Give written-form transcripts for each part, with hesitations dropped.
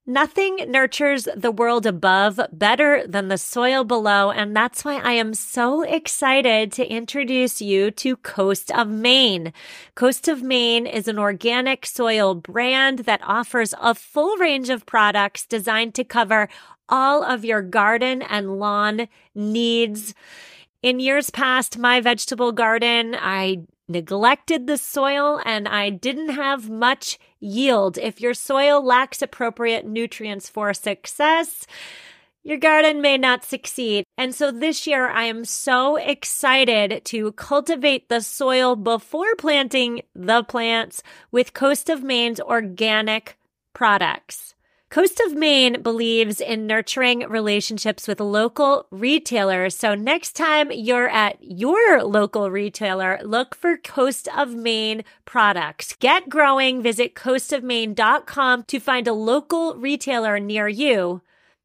Nothing nurtures the world above better than the soil below, and that's why I am so excited to introduce you to Coast of Maine. Coast of Maine is an organic soil brand that offers a full range of products designed to cover all of your garden and lawn needs. In years past, my vegetable garden, I neglected the soil and I didn't have much yield. If your soil lacks appropriate nutrients for success, your garden may not succeed. And so this year, I am so excited to cultivate the soil before planting the plants with Coast of Maine's organic products. Coast of Maine believes in nurturing relationships with local retailers. So next time you're at your local retailer, look for Coast of Maine products. Get growing. Visit coastofmaine.com to find a local retailer near you.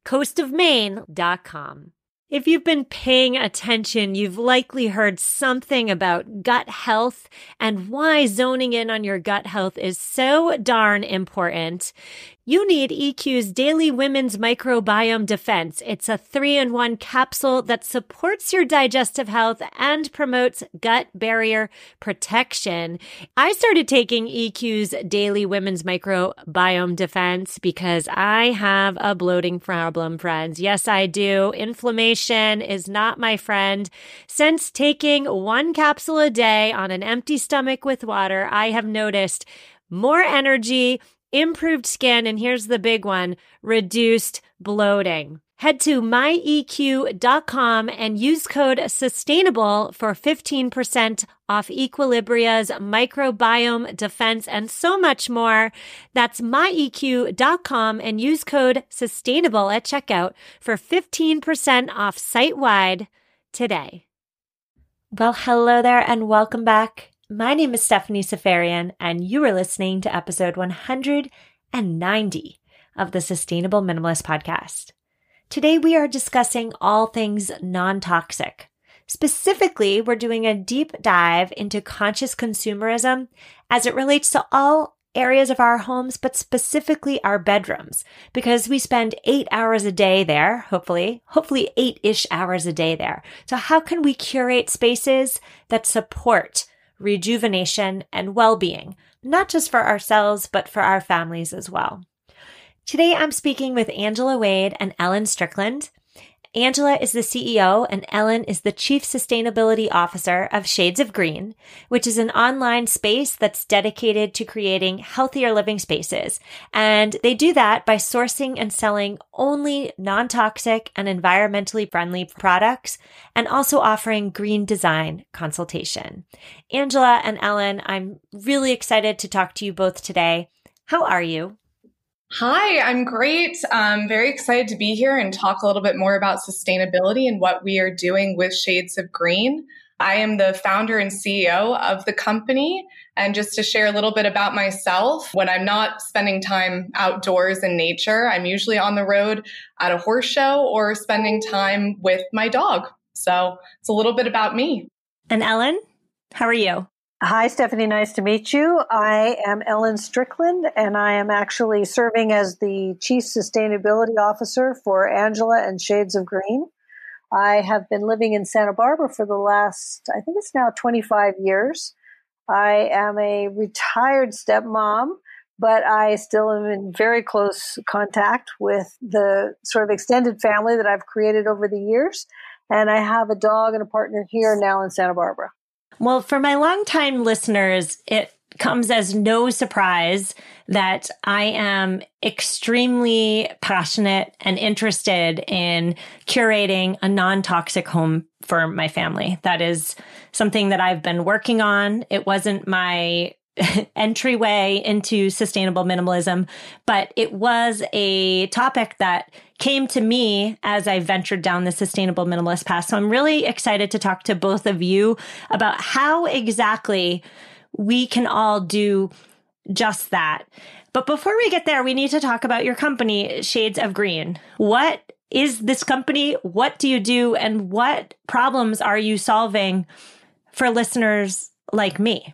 coastofmaine.com. If you've been paying attention, you've likely heard something about gut health and why zoning in on your gut health is so darn important. You need EQ's Daily Women's Microbiome Defense. It's a 3-in-1 capsule that supports your digestive health and promotes gut barrier protection. I started taking EQ's Daily Women's Microbiome Defense because I have a bloating problem, friends. Yes, I do. Inflammation is not my friend. Since taking 1 capsule a day on an empty stomach with water, I have noticed more energy, improved skin, and here's the big one, reduced bloating. Head to myeq.com and use code SUSTAINABLE for 15% off Equilibria's microbiome defense and so much more. That's myeq.com and use code SUSTAINABLE at checkout for 15% off site-wide today. Well, hello there and welcome back. My name is Stephanie Safarian, and you are listening to episode 190 of the Sustainable Minimalist Podcast. Today, we are discussing all things non-toxic. Specifically, we're doing a deep dive into conscious consumerism as it relates to all areas of our homes, but specifically our bedrooms, because we spend 8 hours a day there, hopefully 8-ish hours a day there. So how can we curate spaces that support rejuvenation and well-being, not just for ourselves, but for our families as well? Today, I'm speaking with Angela Wade and Ellen Strickland. Angela is the CEO and Ellen is the Chief Sustainability Officer of Shades of Green, which is an online space that's dedicated to creating healthier living spaces. And they do that by sourcing and selling only non-toxic and environmentally friendly products and also offering green design consultation. Angela and Ellen, I'm really excited to talk to you both today. How are you? Hi, I'm great. I'm very excited to be here and talk a little bit more about sustainability and what we are doing with Shades of Green. I am the founder and CEO of the company. And just to share a little bit about myself, when I'm not spending time outdoors in nature, I'm usually on the road at a horse show or spending time with my dog. So it's a little bit about me. And Ellen, how are you? Hi, Stephanie. Nice to meet you. I am Ellen Strickland, and I am actually serving as the Chief Sustainability Officer for Angela and Shades of Green. I have been living in Santa Barbara for the last, I think it's now 25 years. I am a retired stepmom, but I still am in very close contact with the sort of extended family that I've created over the years. And I have a dog and a partner here now in Santa Barbara. Well, for my longtime listeners, it comes as no surprise that I am extremely passionate and interested in curating a non-toxic home for my family. That is something that I've been working on. It wasn't my entryway into sustainable minimalism, but it was a topic that came to me as I ventured down the sustainable minimalist path. So I'm really excited to talk to both of you about how exactly we can all do just that. But before we get there, we need to talk about your company, Shades of Green. What is this company? What do you do? And what problems are you solving for listeners like me?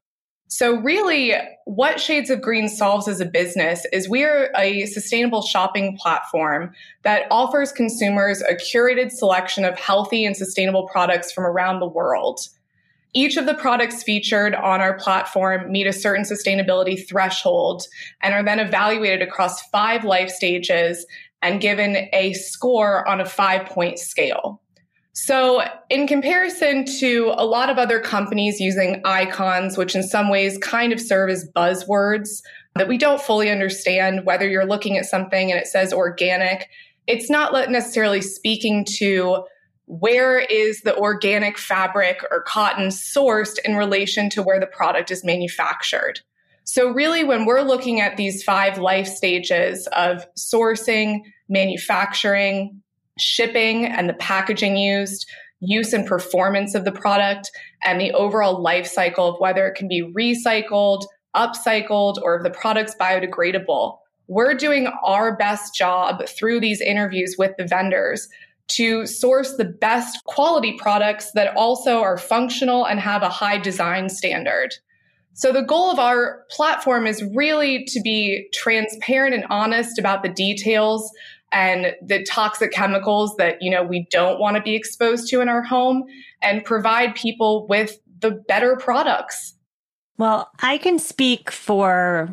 So really, what Shades of Green solves as a business is we are a sustainable shopping platform that offers consumers a curated selection of healthy and sustainable products from around the world. Each of the products featured on our platform meet a certain sustainability threshold and are then evaluated across 5 life stages and given a score on a 5-point scale. So in comparison to a lot of other companies using icons, which in some ways kind of serve as buzzwords that we don't fully understand, whether you're looking at something and it says organic, it's not necessarily speaking to where is the organic fabric or cotton sourced in relation to where the product is manufactured. So really, when we're looking at these 5 life stages of sourcing, manufacturing, shipping, and the packaging used, use and performance of the product, and the overall life cycle of whether it can be recycled, upcycled, or if the product's biodegradable, we're doing our best job through these interviews with the vendors to source the best quality products that also are functional and have a high design standard. So the goal of our platform is really to be transparent and honest about the details and the toxic chemicals that, we don't want to be exposed to in our home, and provide people with the better products. Well, I can speak for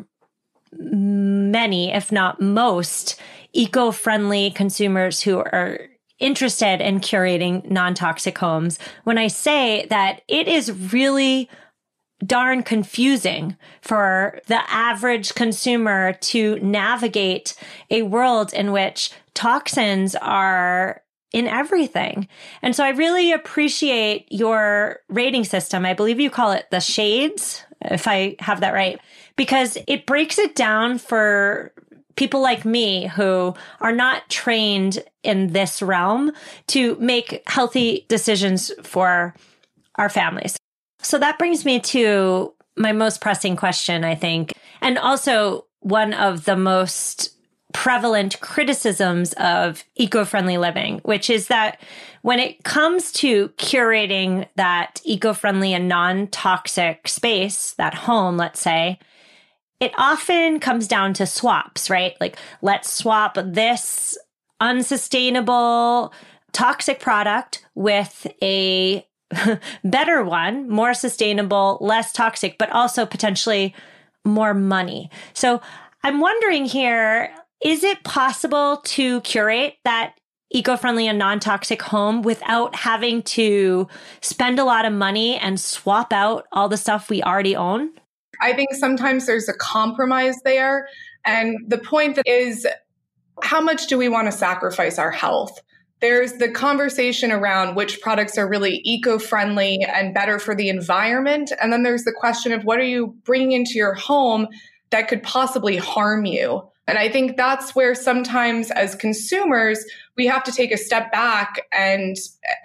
many, if not most, eco-friendly consumers who are interested in curating non-toxic homes when I say that it is really darn confusing for the average consumer to navigate a world in which toxins are in everything. And so I really appreciate your rating system. I believe you call it the Shades, if I have that right, because it breaks it down for people like me who are not trained in this realm to make healthy decisions for our families. So that brings me to my most pressing question, I think, and also one of the most prevalent criticisms of eco-friendly living, which is that when it comes to curating that eco-friendly and non-toxic space, that home, let's say, it often comes down to swaps, right? Like, let's swap this unsustainable, toxic product with a better one, more sustainable, less toxic, but also potentially more money. So I'm wondering here, is it possible to curate that eco-friendly and non-toxic home without having to spend a lot of money and swap out all the stuff we already own? I think sometimes there's a compromise there. And the point is, how much do we want to sacrifice our health? There's the conversation around which products are really eco-friendly and better for the environment. And then there's the question of what are you bringing into your home that could possibly harm you? And I think that's where sometimes as consumers, we have to take a step back and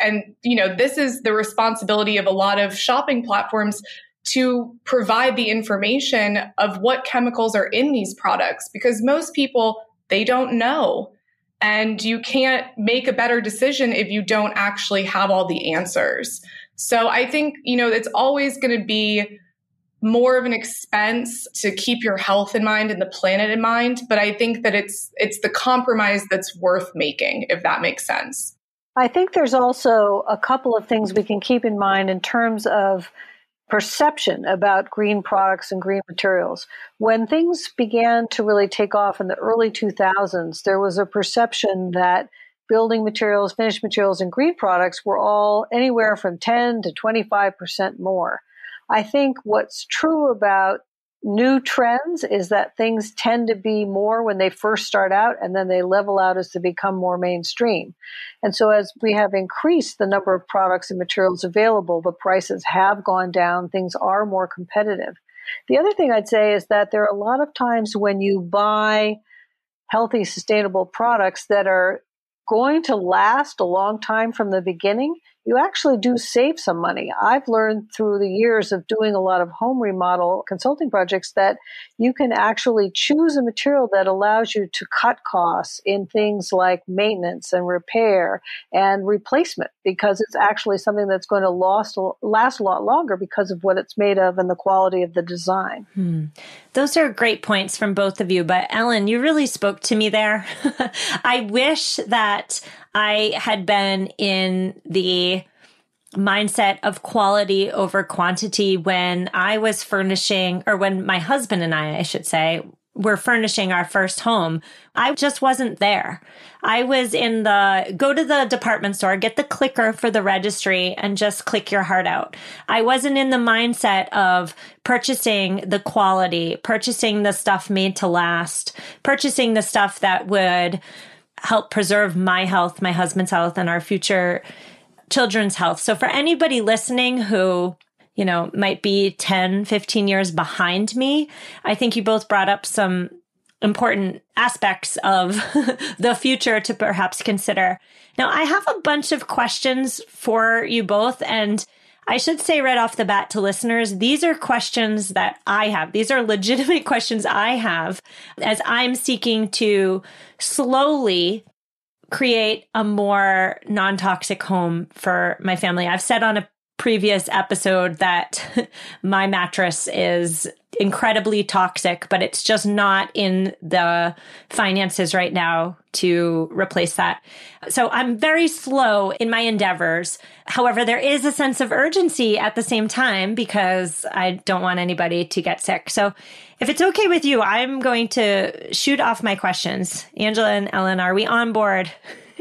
this is the responsibility of a lot of shopping platforms to provide the information of what chemicals are in these products, because most people, they don't know. And you can't make a better decision if you don't actually have all the answers. So I think, it's always going to be more of an expense to keep your health in mind and the planet in mind. But I think that it's the compromise that's worth making, if that makes sense. I think there's also a couple of things we can keep in mind in terms of perception about green products and green materials. When things began to really take off in the early 2000s, there was a perception that building materials, finished materials, and green products were all anywhere from 10 to 25% more. I think what's true about new trends is that things tend to be more when they first start out, and then they level out as they become more mainstream. And so as we have increased the number of products and materials available, the prices have gone down, things are more competitive. The other thing I'd say is that there are a lot of times when you buy healthy, sustainable products that are going to last a long time from the beginning, you actually do save some money. I've learned through the years of doing a lot of home remodel consulting projects that you can actually choose a material that allows you to cut costs in things like maintenance and repair and replacement, because it's actually something that's going to last a lot longer because of what it's made of and the quality of the design. Those are great points from both of you. But Ellen, you really spoke to me there. I wish that I had been in the mindset of quality over quantity when I was furnishing, or when my husband and I should say, were furnishing our first home. I just wasn't there. I was in go to the department store, get the clicker for the registry, and just click your heart out. I wasn't in the mindset of purchasing the quality, purchasing the stuff made to last, purchasing the stuff that would help preserve my health, my husband's health, and our future children's health. So for anybody listening who, might be 10, 15 years behind me, I think you both brought up some important aspects of the future to perhaps consider. Now, I have a bunch of questions for you both, and I should say right off the bat to listeners, these are questions that I have. These are legitimate questions I have as I'm seeking to slowly create a more non-toxic home for my family. I've said on a previous episode that my mattress is incredibly toxic, but it's just not in the finances right now to replace that. So I'm very slow in my endeavors. However, there is a sense of urgency at the same time because I don't want anybody to get sick. So if it's okay with you, I'm going to shoot off my questions. Angela and Ellen, are we on board?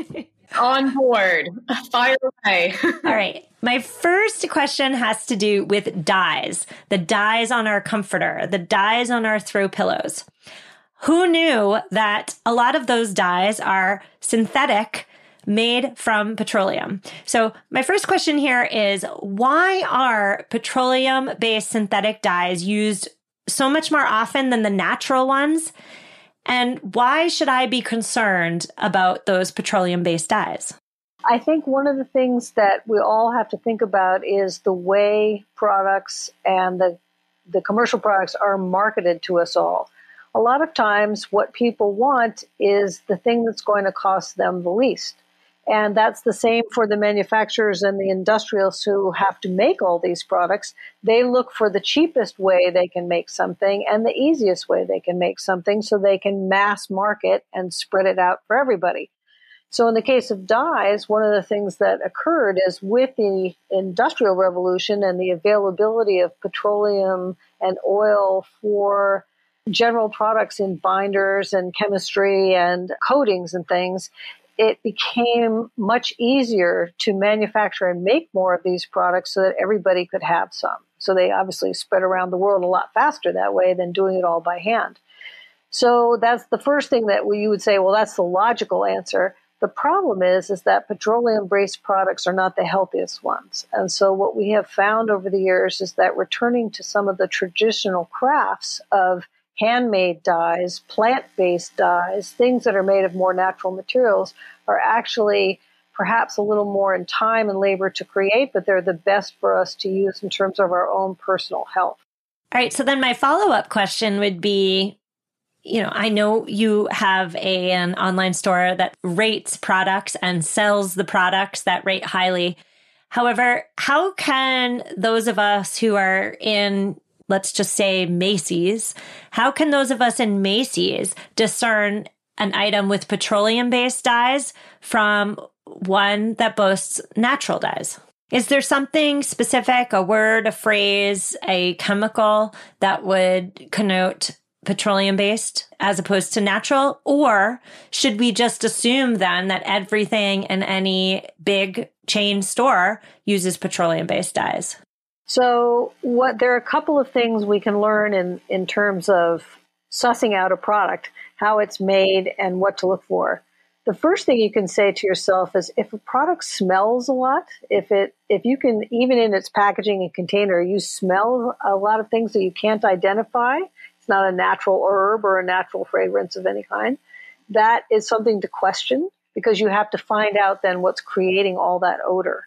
On board. Fire away. All right. My first question has to do with dyes, the dyes on our comforter, the dyes on our throw pillows. Who knew that a lot of those dyes are synthetic, made from petroleum? So my first question here is, why are petroleum-based synthetic dyes used so much more often than the natural ones? And why should I be concerned about those petroleum-based dyes? I think one of the things that we all have to think about is the way products and the commercial products are marketed to us all. A lot of times what people want is the thing that's going to cost them the least. And that's the same for the manufacturers and the industrials who have to make all these products. They look for the cheapest way they can make something and the easiest way they can make something so they can mass market and spread it out for everybody. So in the case of dyes, one of the things that occurred is with the Industrial Revolution and the availability of petroleum and oil for general products in binders and chemistry and coatings and things, it became much easier to manufacture and make more of these products so that everybody could have some. So they obviously spread around the world a lot faster that way than doing it all by hand. So that's the first thing that you would say, well, that's the logical answer. The problem is that petroleum-based products are not the healthiest ones. And so what we have found over the years is that returning to some of the traditional crafts of handmade dyes, plant-based dyes, things that are made of more natural materials are actually perhaps a little more in time and labor to create, but they're the best for us to use in terms of our own personal health. All right. So then my follow-up question would be, I know you have an online store that rates products and sells the products that rate highly. However, how can those of us who are in, let's just say, Macy's, how can those of us in Macy's discern an item with petroleum-based dyes from one that boasts natural dyes? Is there something specific, a word, a phrase, a chemical that would connote petroleum-based as opposed to natural? Or should we just assume then that everything in any big chain store uses petroleum-based dyes? So there are a couple of things we can learn in terms of sussing out a product, how it's made, and what to look for. The first thing you can say to yourself is if a product smells a lot, if you can, even in its packaging and container, you smell a lot of things that you can't identify, it's not a natural herb or a natural fragrance of any kind, that is something to question because you have to find out then what's creating all that odor.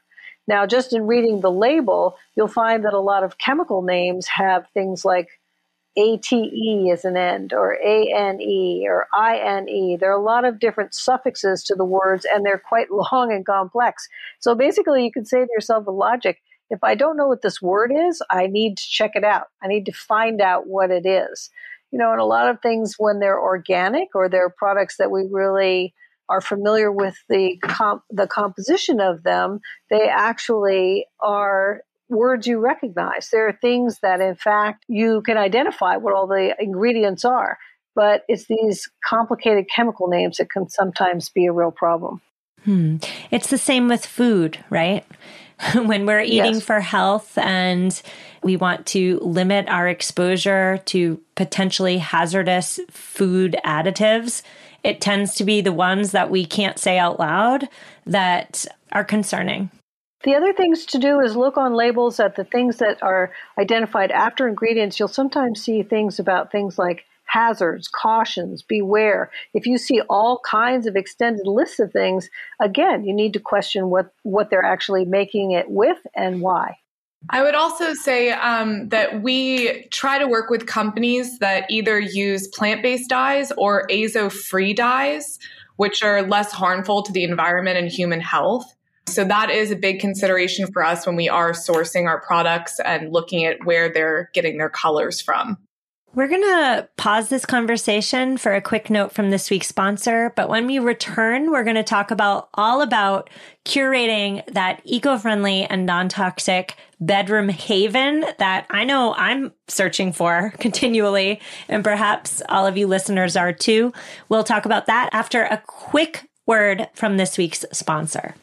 Now, just in reading the label, you'll find that a lot of chemical names have things like ATE as an end, or ANE, or INE. There are a lot of different suffixes to the words, and they're quite long and complex. So basically, you can say to yourself with logic, if I don't know what this word is, I need to check it out. I need to find out what it is. And a lot of things, when they're organic or they're products that we really are familiar with the composition of them, they actually are words you recognize. There are things that, in fact, you can identify what all the ingredients are, but it's these complicated chemical names that can sometimes be a real problem. It's the same with food, right? When we're eating Yes. for health and we want to limit our exposure to potentially hazardous food additives, it tends to be the ones that we can't say out loud that are concerning. The other things to do is look on labels at the things that are identified after ingredients. You'll sometimes see things about things like hazards, cautions, beware. If you see all kinds of extended lists of things, again, you need to question what they're actually making it with and why. I would also say that we try to work with companies that either use plant-based dyes or azo-free dyes, which are less harmful to the environment and human health. So that is a big consideration for us when we are sourcing our products and looking at where they're getting their colors from. We're going to pause this conversation for a quick note from this week's sponsor. But when we return, we're going to talk all about curating that eco-friendly and non-toxic bedroom haven that I know I'm searching for continually. And perhaps all of you listeners are too. We'll talk about that after a quick word from this week's sponsor.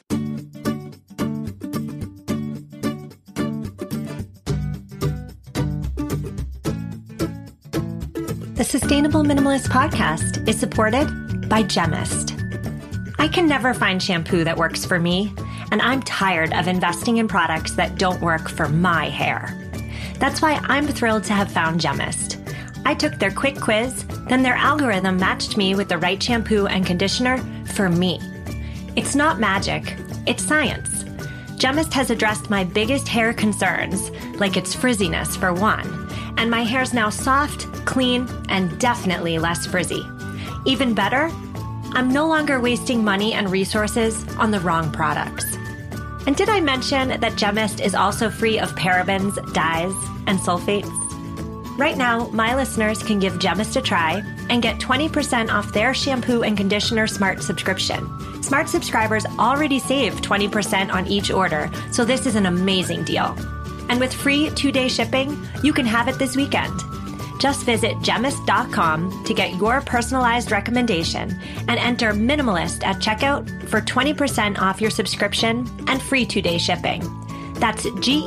The Sustainable Minimalist Podcast is supported by Gemist. I can never find shampoo that works for me, and I'm tired of investing in products that don't work for my hair. That's why I'm thrilled to have found Gemist. I took their quick quiz, then their algorithm matched me with the right shampoo and conditioner for me. It's not magic, it's science. Gemist has addressed my biggest hair concerns, like its frizziness for one, and my hair's now soft, clean, and definitely less frizzy. Even better, I'm no longer wasting money and resources on the wrong products. And did I mention that Gemist is also free of parabens, dyes, and sulfates? Right now, my listeners can give Gemist a try and get 20% off their shampoo and conditioner Smart subscription. Smart subscribers already save 20% on each order, so this is an amazing deal. And with free 2-day shipping, you can have it this weekend. Just visit Gemist.com to get your personalized recommendation and enter Minimalist at checkout for 20% off your subscription and free 2-day shipping. That's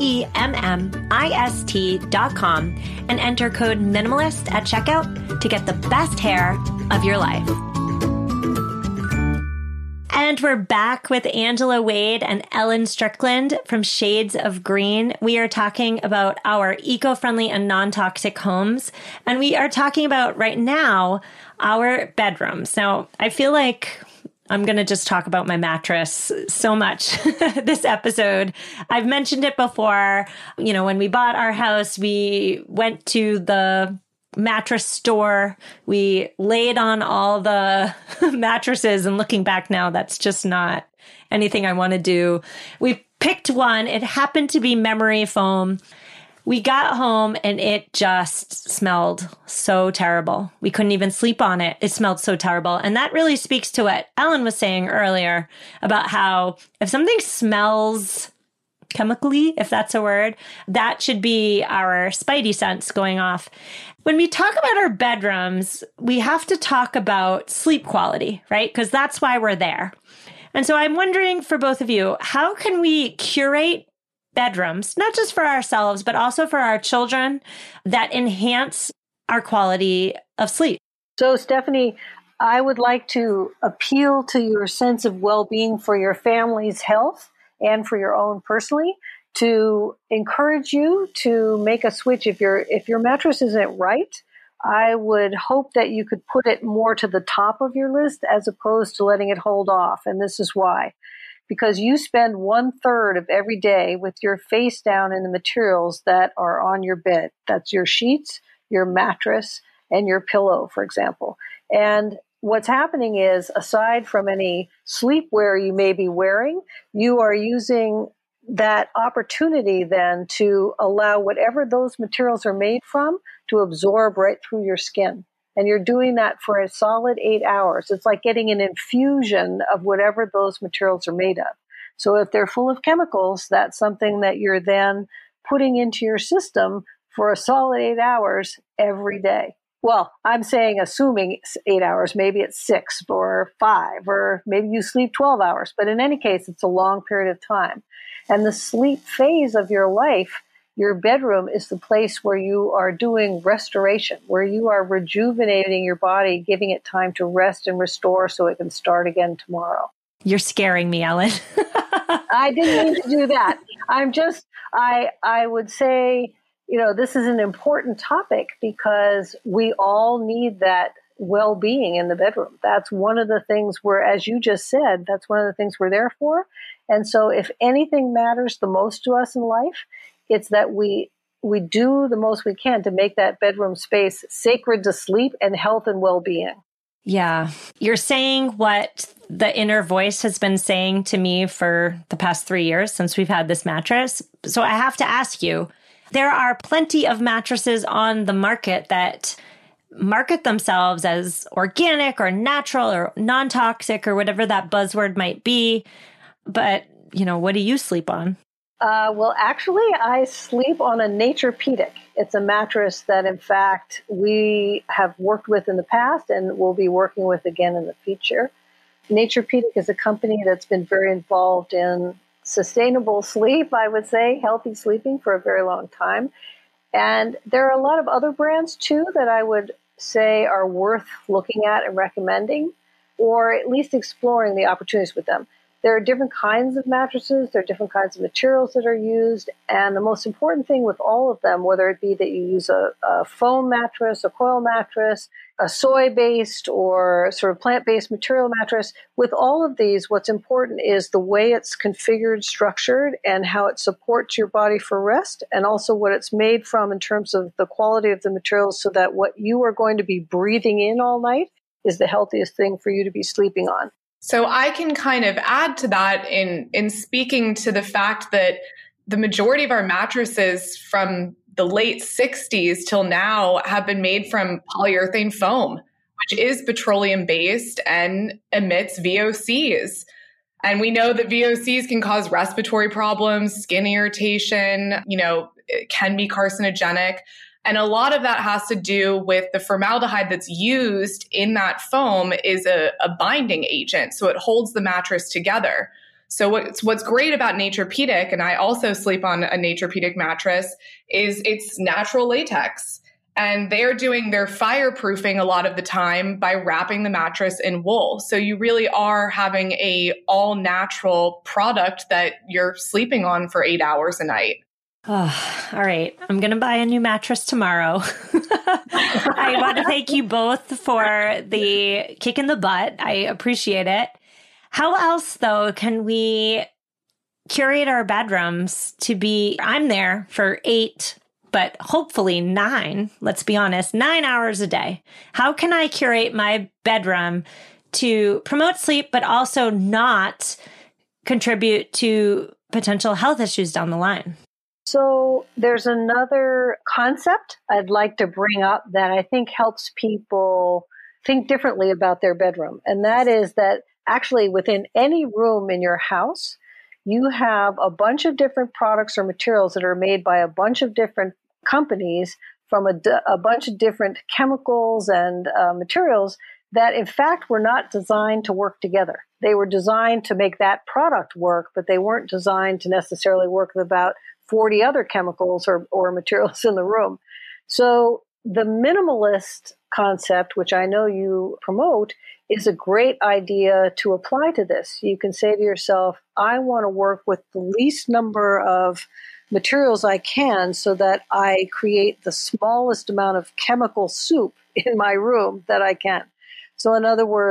Gemmist.com and enter code Minimalist at checkout to get the best hair of your life. And we're back with Angela Wade and Ellen Strickland from Shades of Green. We are talking about our eco-friendly and non-toxic homes. And we are talking about right now our bedrooms. Now, I feel like I'm going to just talk about my mattress so much this episode. I've mentioned it before. When we bought our house, we went to the mattress store. We laid on all the mattresses, and looking back now, that's just not anything I want to do. We picked one. It happened to be memory foam. We got home and it just smelled so terrible. We couldn't even sleep on it. It smelled so terrible. And that really speaks to what Ellen was saying earlier about how if something smells chemically, if that's a word, that should be our spidey sense going off. When we talk about our bedrooms, we have to talk about sleep quality, right? Because that's why we're there. And so I'm wondering for both of you, how can we curate bedrooms, not just for ourselves, but also for our children, that enhance our quality of sleep? So, Stephanie, I would like to appeal to your sense of well-being for your family's health and for your own personally, to encourage you to make a switch. If your mattress isn't right, I would hope that you could put it more to the top of your list as opposed to letting it hold off. And this is why. because you spend 1/3 of every day with your face down in the materials that are on your bed. That's your sheets, your mattress, and your pillow, for example. And what's happening is, aside from any sleepwear you may be wearing, you are using that opportunity then to allow whatever those materials are made from to absorb right through your skin. And you're doing that for a solid 8 hours. It's like getting an infusion of whatever those materials are made of. So if they're full of chemicals, that's something that you're then putting into your system for a solid 8 hours every day. Well, I'm saying assuming 8 hours, maybe it's 6 or 5, or maybe you sleep 12 hours. But in any case, it's a long period of time. And the sleep phase of your life, your bedroom is the place where you are doing restoration, where you are rejuvenating your body, giving it time to rest and restore so it can start again tomorrow. You're scaring me, Ellen. I didn't mean to do that. I would say, this is an important topic because we all need that well-being in the bedroom. That's one of the things as you just said, that's one of the things we're there for. And so if anything matters the most to us in life, it's that we do the most we can to make that bedroom space sacred to sleep and health and well-being. Yeah. You're saying what the inner voice has been saying to me for the past 3 years since we've had this mattress. So I have to ask you, there are plenty of mattresses on the market that market themselves as organic or natural or non-toxic or whatever that buzzword might be. But, what do you sleep on? Well, actually, I sleep on a Naturepedic. It's a mattress that, in fact, we have worked with in the past and will be working with again in the future. Naturepedic is a company that's been very involved in sustainable sleep, I would say, healthy sleeping for a very long time. And there are a lot of other brands, too, that I would say are worth looking at and recommending, or at least exploring the opportunities with them. There are different kinds of mattresses, there are different kinds of materials that are used, and the most important thing with all of them, whether it be that you use a foam mattress, a coil mattress, a soy-based or sort of plant-based material mattress, with all of these, what's important is the way it's configured, structured, and how it supports your body for rest, and also what it's made from in terms of the quality of the materials so that what you are going to be breathing in all night is the healthiest thing for you to be sleeping on. So I can kind of add to that in speaking to the fact that the majority of our mattresses from the late 60s till now have been made from polyurethane foam, which is petroleum based and emits VOCs. And we know that VOCs can cause respiratory problems, skin irritation, it can be carcinogenic. And a lot of that has to do with the formaldehyde that's used in that foam is a binding agent. So it holds the mattress together. So what's great about Naturepedic, and I also sleep on a Naturepedic mattress, is it's natural latex. And they're doing their fireproofing a lot of the time by wrapping the mattress in wool. So you really are having a all natural product that you're sleeping on for 8 hours a night. Oh, all right. I'm going to buy a new mattress tomorrow. I want to thank you both for the kick in the butt. I appreciate it. How else, though, can we curate our bedrooms to be, I'm there for 8, but hopefully 9, let's be honest, 9 hours a day. How can I curate my bedroom to promote sleep, but also not contribute to potential health issues down the line? So there's another concept I'd like to bring up that I think helps people think differently about their bedroom. And that is that actually within any room in your house, you have a bunch of different products or materials that are made by a bunch of different companies from a bunch of different chemicals and materials that in fact were not designed to work together. They were designed to make that product work, but they weren't designed to necessarily work with about 40 other chemicals or materials in the room. So the minimalist concept, which I know you promote, is a great idea to apply to this. You can say to yourself, I want to work with the least number of materials I can so that I create the smallest amount of chemical soup in my room that I can. So in other words,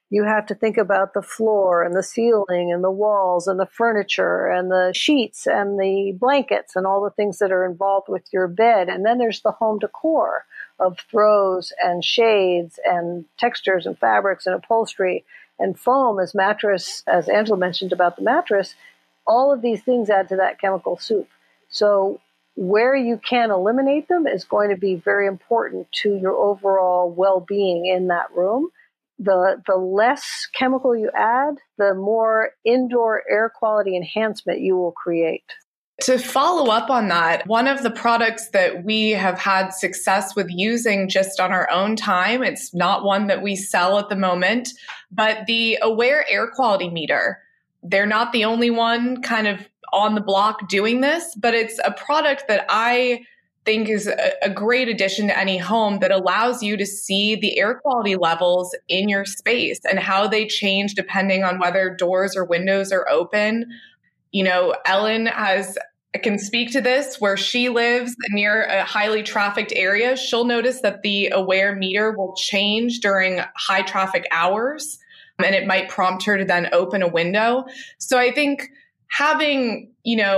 You have to think about the floor and the ceiling and the walls and the furniture and the sheets and the blankets and all the things that are involved with your bed. And then there's the home decor of throws and shades and textures and fabrics and upholstery and foam as mattress, as Angela mentioned about the mattress. All of these things add to that chemical soup. So where you can eliminate them is going to be very important to your overall well-being in that room. The less chemical you add, the more indoor air quality enhancement you will create. To follow up on that, one of the products that we have had success with using just on our own time, it's not one that we sell at the moment, but the Aware Air Quality Meter. They're not the only one kind of on the block doing this, but it's a product that I think is a great addition to any home that allows you to see the air quality levels in your space and how they change depending on whether doors or windows are open. You know, Ellen can speak to this where she lives near a highly trafficked area. She'll notice that the Aware meter will change during high traffic hours, and it might prompt her to then open a window. So I think having,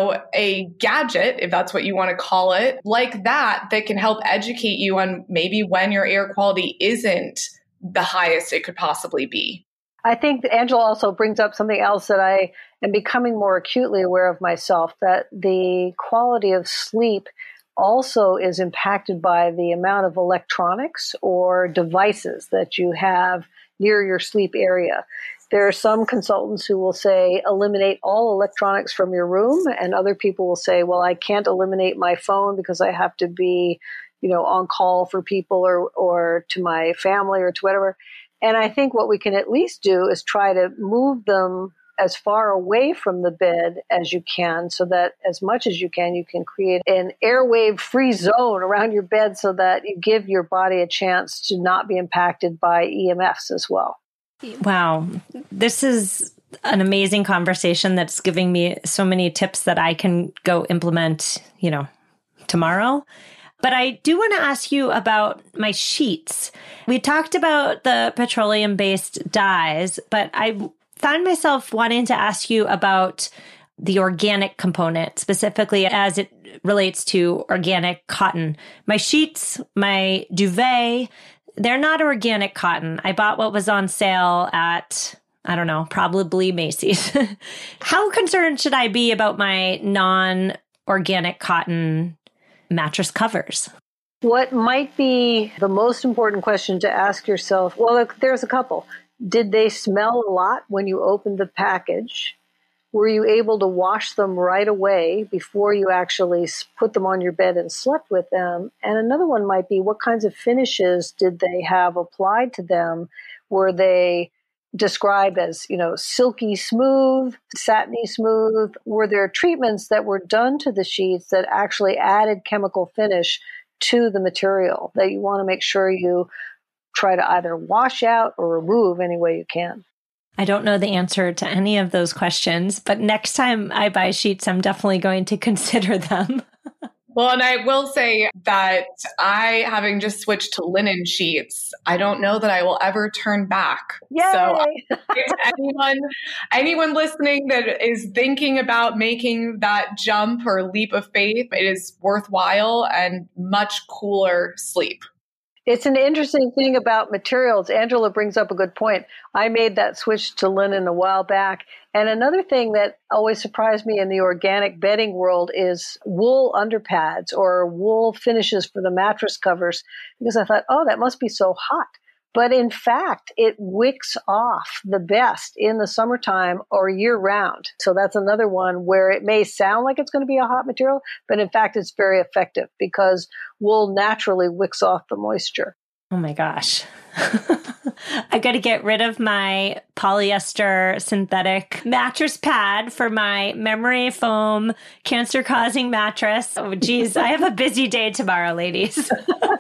a gadget, if that's what you want to call it, like that can help educate you on maybe when your air quality isn't the highest it could possibly be. I think Angela also brings up something else that I am becoming more acutely aware of myself, that the quality of sleep also is impacted by the amount of electronics or devices that you have near your sleep area. There are some consultants who will say, eliminate all electronics from your room. And other people will say, well, I can't eliminate my phone because I have to be, on call for people or to my family or to whatever. And I think what we can at least do is try to move them as far away from the bed as you can, so that as much as you can create an airwave free zone around your bed so that you give your body a chance to not be impacted by EMFs as well. Wow. This is an amazing conversation that's giving me so many tips that I can go implement, tomorrow. But I do want to ask you about my sheets. We talked about the petroleum-based dyes, but I found myself wanting to ask you about the organic component, specifically as it relates to organic cotton. My sheets, my duvet, they're not organic cotton. I bought what was on sale at, I don't know, probably Macy's. How concerned should I be about my non-organic cotton mattress covers? What might be the most important question to ask yourself? Well, there's a couple. Did they smell a lot when you opened the package? Were you able to wash them right away before you actually put them on your bed and slept with them? And another one might be, what kinds of finishes did they have applied to them? Were they described as, silky smooth, satiny smooth? Were there treatments that were done to the sheets that actually added chemical finish to the material that you want to make sure you try to either wash out or remove any way you can? I don't know the answer to any of those questions, but next time I buy sheets, I'm definitely going to consider them. Well, and I will say that having just switched to linen sheets, I don't know that I will ever turn back. Yay! So anyone listening that is thinking about making that jump or leap of faith, it is worthwhile and much cooler sleep. It's an interesting thing about materials. Angela brings up a good point. I made that switch to linen a while back. And another thing that always surprised me in the organic bedding world is wool underpads or wool finishes for the mattress covers, because I thought, that must be so hot. But in fact, it wicks off the best in the summertime or year round. So that's another one where it may sound like it's going to be a hot material, but in fact, it's very effective because wool naturally wicks off the moisture. Oh my gosh. I got to get rid of my polyester synthetic mattress pad for my memory foam cancer-causing mattress. Oh, geez. I have a busy day tomorrow, ladies.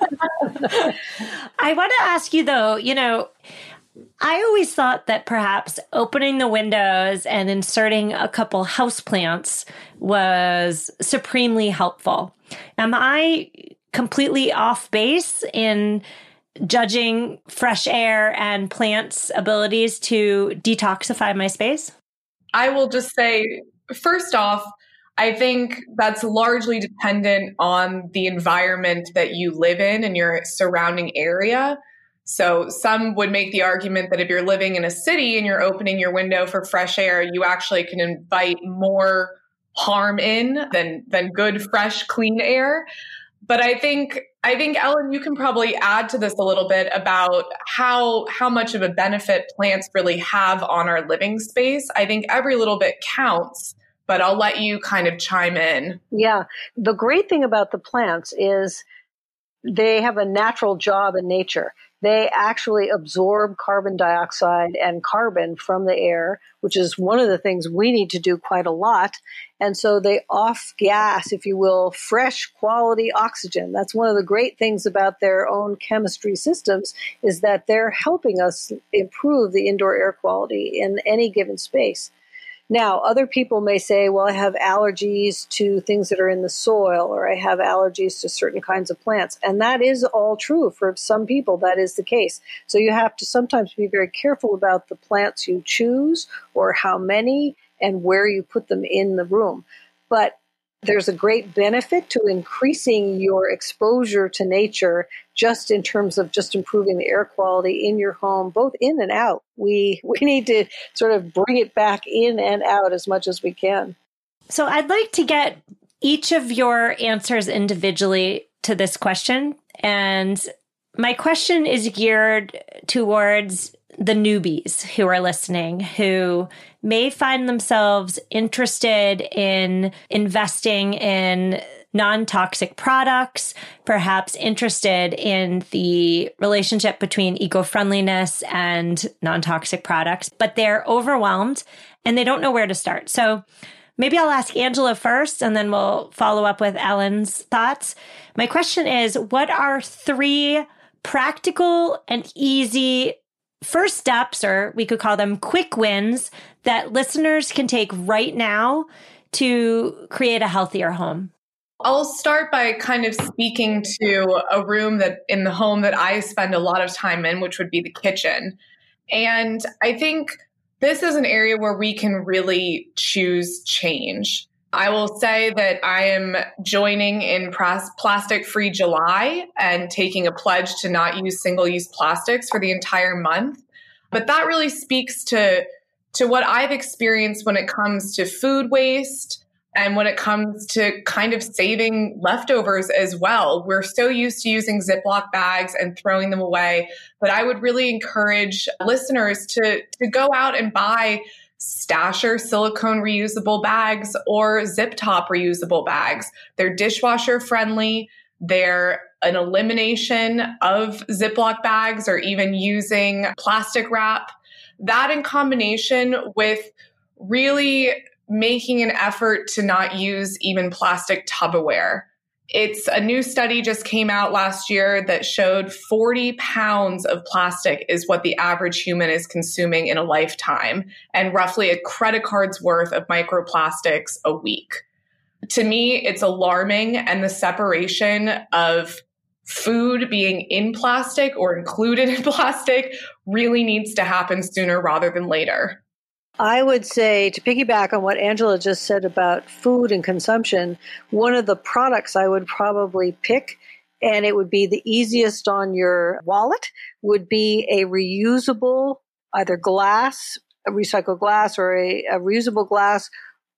I want to ask you, though, I always thought that perhaps opening the windows and inserting a couple houseplants was supremely helpful. Am I completely off base in judging fresh air and plants' abilities to detoxify my space? I will just say, first off, I think that's largely dependent on the environment that you live in and your surrounding area. So some would make the argument that if you're living in a city and you're opening your window for fresh air, you actually can invite more harm in than good, fresh, clean air. But I think Ellen, you can probably add to this a little bit about how much of a benefit plants really have on our living space. I think every little bit counts, but I'll let you kind of chime in. Yeah. The great thing about the plants is they have a natural job in nature. They actually absorb carbon dioxide and carbon from the air, which is one of the things we need to do quite a lot. And so they off gas, if you will, fresh quality oxygen. That's one of the great things about their own chemistry systems, is that they're helping us improve the indoor air quality in any given space. Now, other people may say, well, I have allergies to things that are in the soil, or I have allergies to certain kinds of plants. And that is all true. For some people, that is the case. So you have to sometimes be very careful about the plants you choose, or how many, and where you put them in the room. But there's a great benefit to increasing your exposure to nature, just in terms of just improving the air quality in your home, both in and out. We need to sort of bring it back in and out as much as we can. So I'd like to get each of your answers individually to this question. And my question is geared towards the newbies who are listening, who may find themselves interested in investing in non-toxic products, perhaps interested in the relationship between eco-friendliness and non-toxic products, but they're overwhelmed and they don't know where to start. So maybe I'll ask Angela first, and then we'll follow up with Ellen's thoughts. My question is, what are 3 practical and easy first steps, or we could call them quick wins, that listeners can take right now to create a healthier home? I'll start by kind of speaking to a room that in the home that I spend a lot of time in, which would be the kitchen. And I think this is an area where we can really choose change. I will say that I am joining in Plastic Free July and taking a pledge to not use single-use plastics for the entire month. But that really speaks to what I've experienced when it comes to food waste and when it comes to kind of saving leftovers as well. We're so used to using Ziploc bags and throwing them away, but I would really encourage listeners to go out and buy Stasher silicone reusable bags or Zip Top reusable bags. They're dishwasher friendly. They're an elimination of Ziploc bags or even using plastic wrap. That in combination with really making an effort to not use even plastic Tupperware. It's a new study just came out last year that showed 40 pounds of plastic is what the average human is consuming in a lifetime, and roughly a credit card's worth of microplastics a week. To me, it's alarming, and the separation of food being in plastic or included in plastic really needs to happen sooner rather than later. I would say, to piggyback on what Angela just said about food and consumption, one of the products I would probably pick, and it would be the easiest on your wallet, would be a reusable, either glass, a recycled glass, or a reusable glass,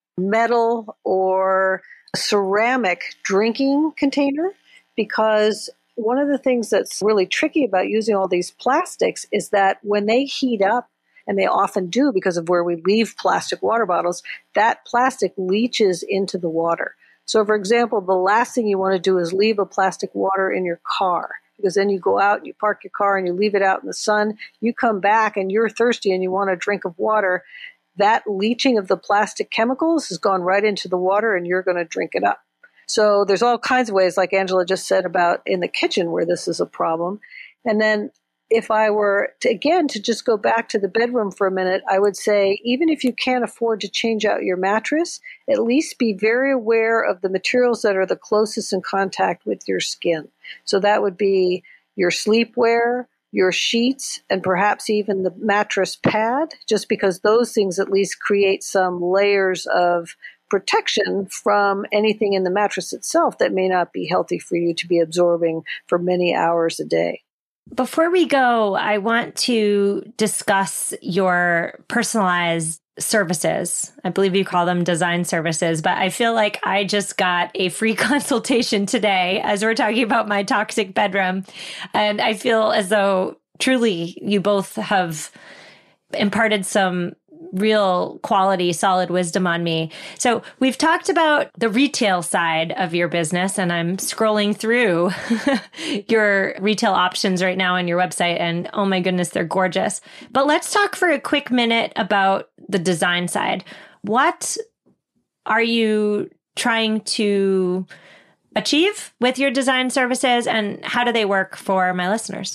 metal, or ceramic drinking container. Because one of the things that's really tricky about using all these plastics is that when they heat up, and they often do because of where we leave plastic water bottles, that plastic leaches into the water. So, for example, the last thing you want to do is leave a plastic water in your car, because then you go out, you park your car, and you leave it out in the sun. You come back, and you're thirsty, and you want a drink of water. That leaching of the plastic chemicals has gone right into the water, and you're going to drink it up. So there's all kinds of ways, like Angela just said, about in the kitchen where this is a problem. And then if I were to just go back to the bedroom for a minute, I would say, even if you can't afford to change out your mattress, at least be very aware of the materials that are the closest in contact with your skin. So that would be your sleepwear, your sheets, and perhaps even the mattress pad, just because those things at least create some layers of protection from anything in the mattress itself that may not be healthy for you to be absorbing for many hours a day. Before we go, I want to discuss your personalized services. I believe you call them design services, but I feel like I just got a free consultation today as we're talking about my toxic bedroom. And I feel as though truly you both have imparted some real quality, solid wisdom on me. So we've talked about the retail side of your business, and I'm scrolling through your retail options right now on your website, and oh my goodness, they're gorgeous. But let's talk for a quick minute about the design side. What are you trying to achieve with your design services, and how do they work for my listeners?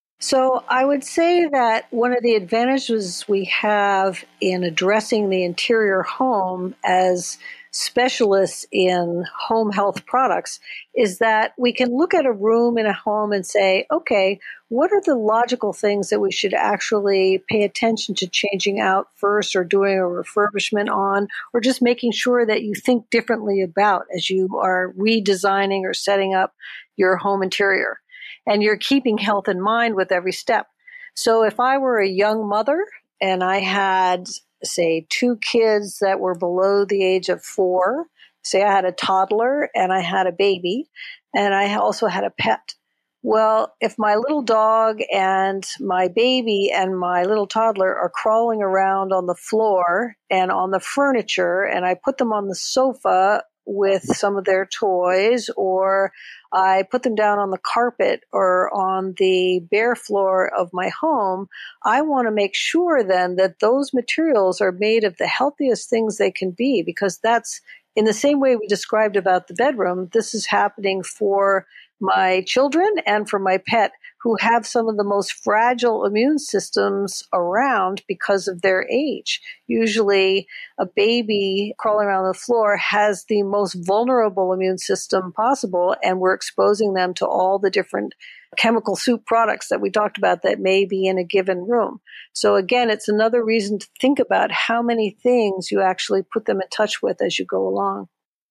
So I would say that one of the advantages we have in addressing the interior home as specialists in home health products is that we can look at a room in a home and say, okay, what are the logical things that we should actually pay attention to changing out first, or doing a refurbishment on, or just making sure that you think differently about as you are redesigning or setting up your home interior. And you're keeping health in mind with every step. So if I were a young mother and I had, say, 2 kids that were below the age of 4, say I had a toddler and I had a baby, and I also had a pet. Well, if my little dog and my baby and my little toddler are crawling around on the floor and on the furniture, and I put them on the sofa with some of their toys, or I put them down on the carpet or on the bare floor of my home, I want to make sure then that those materials are made of the healthiest things they can be, because that's in the same way we described about the bedroom. This is happening for my children and for my pet, who have some of the most fragile immune systems around because of their age. Usually a baby crawling around the floor has the most vulnerable immune system possible, and we're exposing them to all the different chemical soup products that we talked about that may be in a given room. So again, it's another reason to think about how many things you actually put them in touch with as you go along.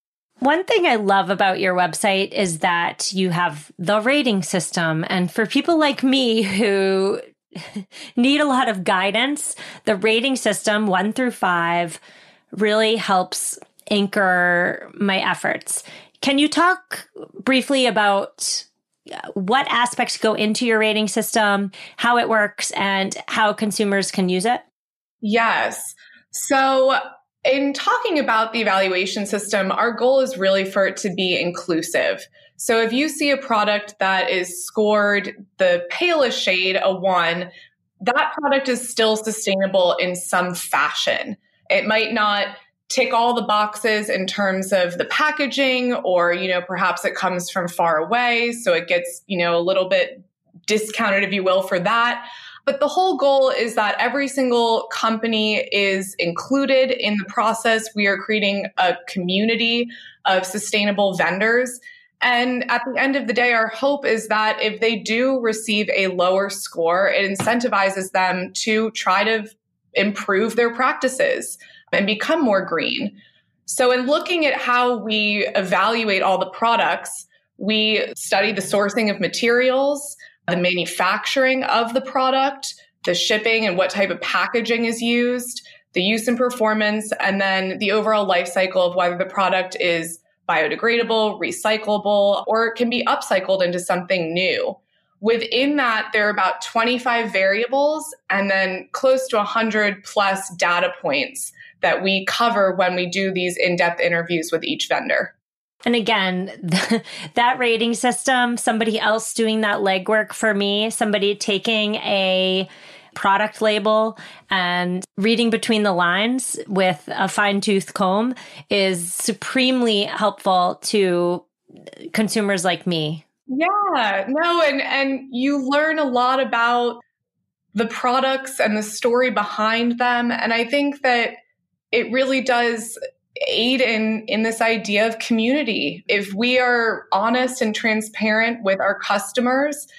One thing I love about your website is that you have the rating system. And for people like me who need a lot of guidance, the rating system 1 through 5 really helps anchor my efforts. Can you talk briefly about what aspects go into your rating system, how it works, and how consumers can use it? Yes. So in talking about the evaluation system, our goal is really for it to be inclusive. So if you see a product that is scored the palest shade, a 1, that product is still sustainable in some fashion. It might not tick all the boxes in terms of the packaging, or, perhaps it comes from far away, so it gets, a little bit discounted, if you will, for that. But the whole goal is that every single company is included in the process. We are creating a community of sustainable vendors. And at the end of the day, our hope is that if they do receive a lower score, it incentivizes them to try to improve their practices and become more green. So in looking at how we evaluate all the products, we study the sourcing of materials, the manufacturing of the product, the shipping and what type of packaging is used, the use and performance, and then the overall life cycle of whether the product is biodegradable, recyclable, or it can be upcycled into something new. Within that, there are about 25 variables and then close to 100 plus data points that we cover when we do these in-depth interviews with each vendor. And again, that rating system, somebody else doing that legwork for me, somebody taking a product label and reading between the lines with a fine-tooth comb is supremely helpful to consumers like me. Yeah, no, and you learn a lot about the products and the story behind them. And I think that it really does aid in this idea of community. If we are honest and transparent with our customers,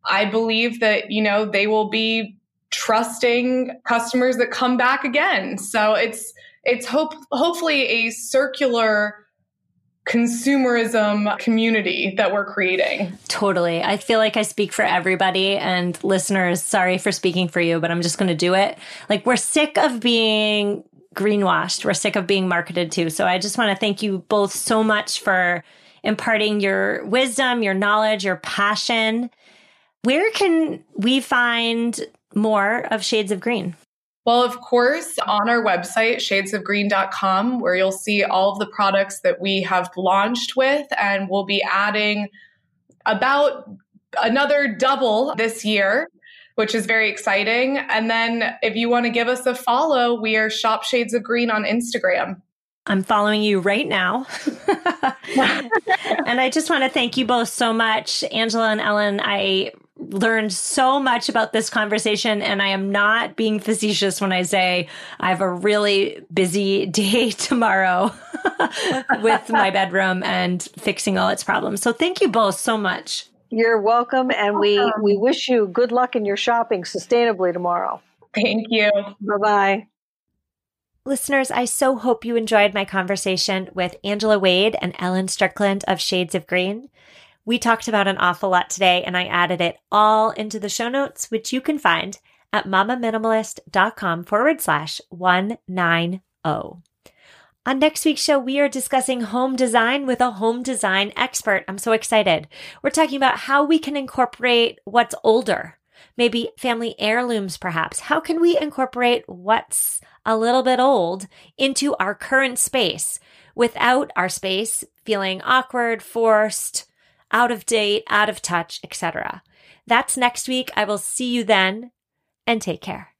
I believe that, they will be trusting customers that come back again. So it's hopefully a circular consumerism community that we're creating. Totally. I feel like I speak for everybody, and listeners, sorry for speaking for you, but I'm just going to do it. Like, we're sick of being greenwashed. We're sick of being marketed to. So I just want to thank you both so much for imparting your wisdom, your knowledge, your passion. Where can we find more of Shades of Green? Well, of course, on our website, shadesofgreen.com, where you'll see all of the products that we have launched with, and we'll be adding about another double this year, which is very exciting. And then if you want to give us a follow, we are Shop Shades of Green on Instagram. I'm following you right now. And I just want to thank you both so much, Angela and Ellen. I learned so much about this conversation, and I am not being facetious when I say I have a really busy day tomorrow with my bedroom and fixing all its problems. So thank you both so much. You're welcome, and we wish you good luck in your shopping sustainably tomorrow. Thank you. Bye-bye. Listeners, I so hope you enjoyed my conversation with Angela Wade and Ellen Strickland of Shades of Green. We talked about an awful lot today, and I added it all into the show notes, which you can find at mamaminimalist.com/190. On next week's show, we are discussing home design with a home design expert. I'm so excited. We're talking about how we can incorporate what's older, maybe family heirlooms, perhaps. How can we incorporate what's a little bit old into our current space without our space feeling awkward, forced, out of date, out of touch, etc. That's next week. I will see you then, and take care.